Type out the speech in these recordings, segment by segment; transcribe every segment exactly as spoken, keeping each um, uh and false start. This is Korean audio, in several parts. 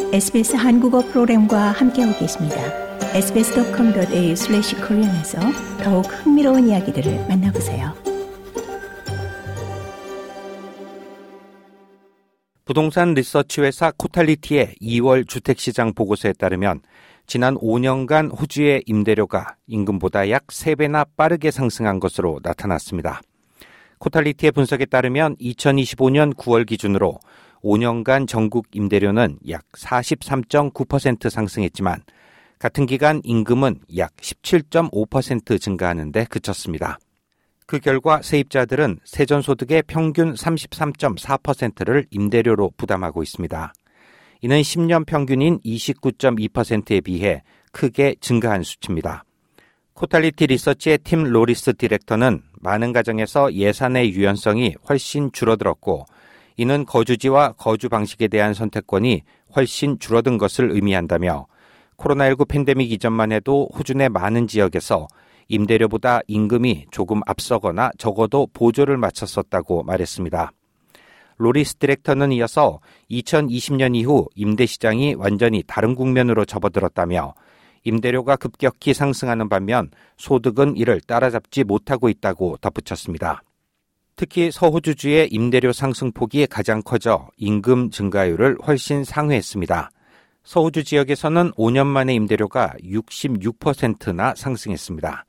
에스비에스 한국어 프로그램과 함께하고 계십니다. 에스비에스 닷컴 닷 에이유 슬래시 코리안에서 더욱 흥미로운 이야기들을 만나보세요. 부동산 리서치 회사 코탈리티의 이월 주택시장 보고서에 따르면 지난 오 년간 호주의 임대료가 임금보다 약 세 배나 빠르게 상승한 것으로 나타났습니다. 코탈리티의 분석에 따르면 이천이십오 년 구월 기준으로 오 년간 전국 임대료는 약 사십삼 점 구 퍼센트 상승했지만 같은 기간 임금은 약 십칠 점 오 퍼센트 증가하는 데 그쳤습니다. 그 결과 세입자들은 세전소득의 평균 삼십삼 점 사 퍼센트를 임대료로 부담하고 있습니다. 이는 십 년 평균인 이십구 점 이 퍼센트에 비해 크게 증가한 수치입니다. 코탈리티 리서치의 팀 로리스 디렉터는 많은 가정에서 예산의 유연성이 훨씬 줄어들었고 이는 거주지와 거주 방식에 대한 선택권이 훨씬 줄어든 것을 의미한다며 코로나십구 팬데믹 이전만 해도 호주 내 많은 지역에서 임대료보다 임금이 조금 앞서거나 적어도 보조를 맞췄었다고 말했습니다. 로리스 디렉터는 이어서 이천이십 년 이후 임대시장이 완전히 다른 국면으로 접어들었다며 임대료가 급격히 상승하는 반면 소득은 이를 따라잡지 못하고 있다고 덧붙였습니다. 특히 서호주주의 임대료 상승폭이 가장 커져 임금 증가율을 훨씬 상회했습니다. 서호주 지역에서는 오 년 만에 임대료가 육십육 퍼센트나 상승했습니다.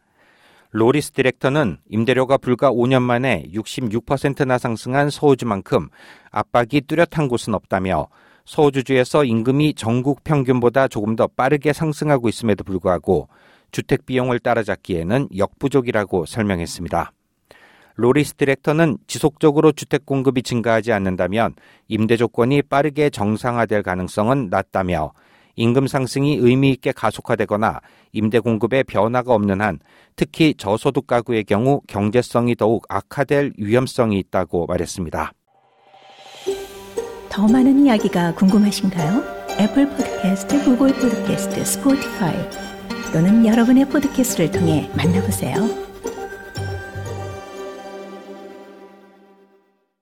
로리스 디렉터는 임대료가 불과 오 년 만에 육십육 퍼센트나 상승한 서호주만큼 압박이 뚜렷한 곳은 없다며 서호주주에서 임금이 전국 평균보다 조금 더 빠르게 상승하고 있음에도 불구하고 주택 비용을 따라잡기에는 역부족이라고 설명했습니다. 로리스 디렉터는 지속적으로 주택 공급이 증가하지 않는다면 임대 조건이 빠르게 정상화될 가능성은 낮다며 임금 상승이 의미 있게 가속화되거나 임대 공급에 변화가 없는 한 특히 저소득 가구의 경우 경제성이 더욱 악화될 위험성이 있다고 말했습니다. 더 많은 이야기가 궁금하신가요? 애플 팟캐스트, 구글 팟캐스트, 스포티파이 또는 여러분의 팟캐스트를 통해 만나보세요.